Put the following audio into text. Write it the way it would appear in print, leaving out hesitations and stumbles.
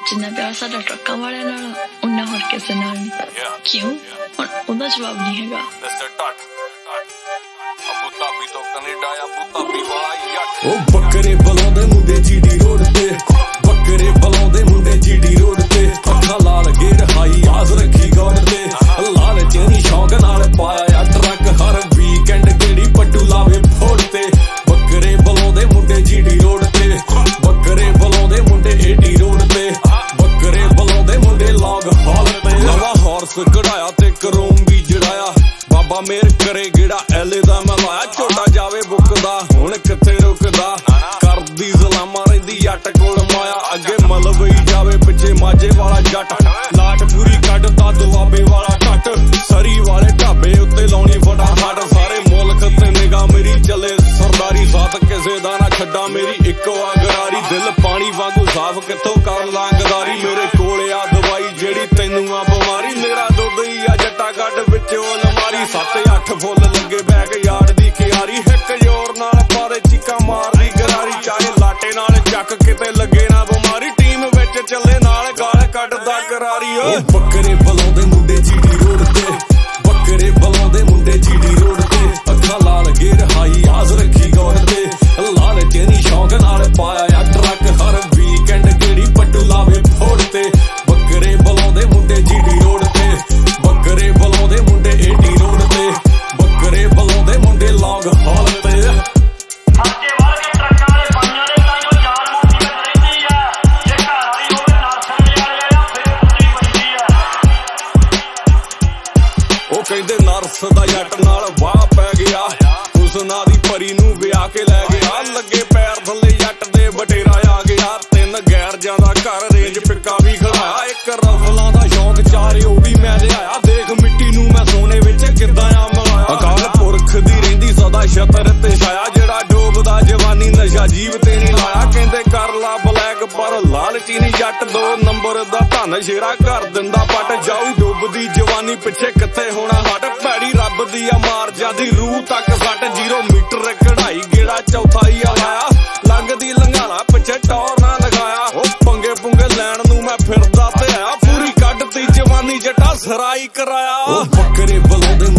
जिन्ना प्यार साडा ट्रक्कां वाले नाल उन्ना होर किसे नाल नहीं। क्यों हुण उहदा जवाब नहीं हैगा। ओ बकरे बलाउंदे मुंडे जीडी रोड ते, बकरे बलाउंदे मुंडे जीडी रोड ते, अखा लाल गेर हाई आस रखी गौड़ ते, लाल चेनी शौक नाल पाया ट्रक हर वीकेंड गेड़ी पट्टू लावे फोड़ ते। बकरे बलाउंदे मुंडे जीडी रोड ते, बकरे बलाउंदे मुंडे एडी रोड ते, बकरे बलाउंदे मुंडे लॉग हॉल ते। नवा हॉर्स कढ़ाया ते करोम भी जड़ाया, बाबा मेहर करे गेड़ा एले दा मैं लाया, झोटा जावे बुकदा हुण किथे रुकदा, करदी सलामा रहिंदी जट कोल माया, अगे मलबई जावे पिछे माझे वाला जट, लाट पूरी कढदा दुआबे वाला टट, सरी वाले ढाबे उत्ते लाउणी फटाफट, सारे मुल्क ते निगाह मेरी चले सरदारी, साथ किसे दा ना छड्डा मेरी इक्को अगरारी, दिल पानी वांगू साफ कित्थों कर लांगदारी, मेरे कोले आ दवाई जेड़ी तैनू आ बिमारी, मेरा दुध ही आ जट्टा गड्ड विचों अलमारी, 7-8 फुल लगे बैग यार्ड दी क्यारी, हिक जोर नाल पारे चीका मारदी गरारी, चाहे लाटे नाल चक किते लगे ना बिमारी, टीम विच चले नाल गाल कड्डदा करारी। ओ बकरे बलाउंदे मुंडे जीडी रोड ते, बकरे बलाउंदे मुंडे जीडी रोड ते, अखा लाल गेर हाई आस रखी गौड़ ते, लाल चेनी शौक नाल पाया ट्रक हर वीकेंड गेड़ी पट्टू लावे फोड़ ते। बकरे बलाउंदे मुंडे जीडी रोड ते, बकरे बलाउंदे मुंडे एडी रोड ते, बकरे बलाउंदे मुंडे लॉग हॉल ते। ਉਹ ਕਹਿੰਦੇ ਨਰਸ ਦਾ ਜੱਟ ਨਾਲ ਵਾਹ ਪੈ ਗਿਆ, ਉਸ ਨਾਂ ਦੀ ਪਰੀ ਨੂੰ ਵਿਆਹ ਕੇ ਲੈ ਗਿਆ, ਲੱਗੇ ਪੈਰ ਥੱਲੇ ਜੱਟ ਦੇ ਬਟੇਰਾ ਆ ਗਿਆ, 3 ਗੈਰ ਜਾਂਦਾ ਘਰ ਰੇਂਜ ਪਿੱਕਾ ਵੀ ਖੜਾਇਆ, ਇੱਕ ਰਫਲਾਂ ਦਾ ਸ਼ੌਂਕ ਚਾਰੇ ਉਹ ਵੀ ਮੈਂ ਲਿਆਇਆ, ਦੇਖ ਮਿੱਟੀ ਨੂੰ ਮੈਂ ਸੋਨੇ ਵਿੱਚ ਕਿੱਦਾਂ ਆ ਮਿਲਾਇਆ, ਅਕਾਲ ਪੁਰਖ ਦੀ ਰਹਿੰਦੀ ਸਦਾ ਛਤਰ ਤੇ ਛਾਇਆ, ਜਿਹੜਾ ਡੋਬਦਾ ਜਵਾਨੀ ਨਸ਼ਾ ਜੀਵ ਤੇ ਨਹੀਂ ਲਾਇਆ, ਕਹਿੰਦੇ ਕਰ ਲਾ ਬਲੈਕ ਪਰ ਲਾਲਚੀ ਨਹੀਂ ਜੱਟ, 2 ਨੰਬਰ ਦਾ ਧਨ ਸ਼ੇਰਾ ਕਰ ਦਿੰਦਾ ਪੱਟ, ਜਾਊ ਡੁੱਬਦੀ ਜਵਾਨੀ ਪਿੱਛੇ ਕਿੱਥੇ ਹੋਣਾ ਹਟ, ਭੈੜੀ ਰੱਬ ਦੀ ਆ ਮਾਰ ਜਾਂਦੀ ਰੂਹ ਤੱਕ ਸੱਟ, 0 ਮੀਟਰ ਕਢਾਈ ਗੇੜਾ ਚੌਥਾ ਹੀ ਆਇਆ, ਲੰਘਦੀ ਲੰਘਾਲਾ ਪਿੱਛੇ ਟੌਰ ਨਾ ਲਗਾਇਆ, ਉਹ ਪੰਗੇ ਪੁੰਗੇ ਲੈਣ ਨੂੰ ਮੈਂ ਫਿਰਦਾ ਤੇ ਆਇਆ, ਪੂਰੀ ਕੱਢਤੀ ਜਵਾਨੀ ਜੱਟਾ ਸਰਾਈ ਕਰਾਇਆ। ਉਹ ਬੱਕਰੇ ਬਲਾਉਂਦੇ